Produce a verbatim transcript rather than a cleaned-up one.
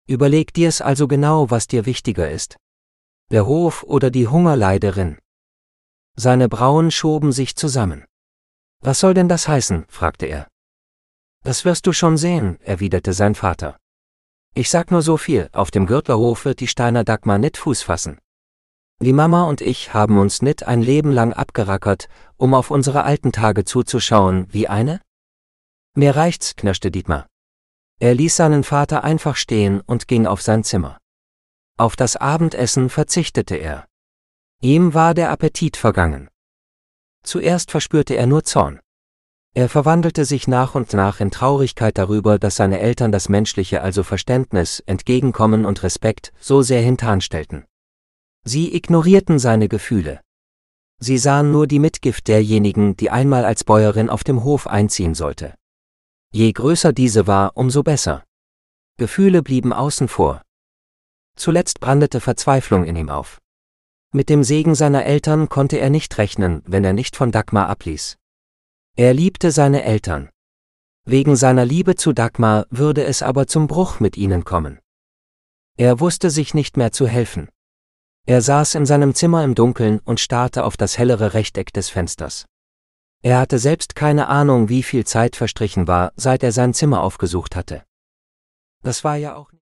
Überleg dir's also genau, was dir wichtiger ist. Der Hof oder die Hungerleiderin? Seine Brauen schoben sich zusammen. Was soll denn das heißen? Fragte er. Das wirst du schon sehen, erwiderte sein Vater. Ich sag nur so viel, auf dem Gürtlerhof wird die Steiner Dagmar nit Fuß fassen. Die Mama und ich haben uns nit ein Leben lang abgerackert, um auf unsere alten Tage zuzuschauen, wie eine? Mir reicht's, knirschte Dietmar. Er ließ seinen Vater einfach stehen und ging auf sein Zimmer. Auf das Abendessen verzichtete er. Ihm war der Appetit vergangen. Zuerst verspürte er nur Zorn. Er verwandelte sich nach und nach in Traurigkeit darüber, dass seine Eltern das Menschliche, also Verständnis, Entgegenkommen und Respekt, so sehr hintanstellten. Sie ignorierten seine Gefühle. Sie sahen nur die Mitgift derjenigen, die einmal als Bäuerin auf dem Hof einziehen sollte. Je größer diese war, umso besser. Gefühle blieben außen vor. Zuletzt brandete Verzweiflung in ihm auf. Mit dem Segen seiner Eltern konnte er nicht rechnen, wenn er nicht von Dagmar abließ. Er liebte seine Eltern. Wegen seiner Liebe zu Dagmar würde es aber zum Bruch mit ihnen kommen. Er wusste sich nicht mehr zu helfen. Er saß in seinem Zimmer im Dunkeln und starrte auf das hellere Rechteck des Fensters. Er hatte selbst keine Ahnung, wie viel Zeit verstrichen war, seit er sein Zimmer aufgesucht hatte. Das war ja auch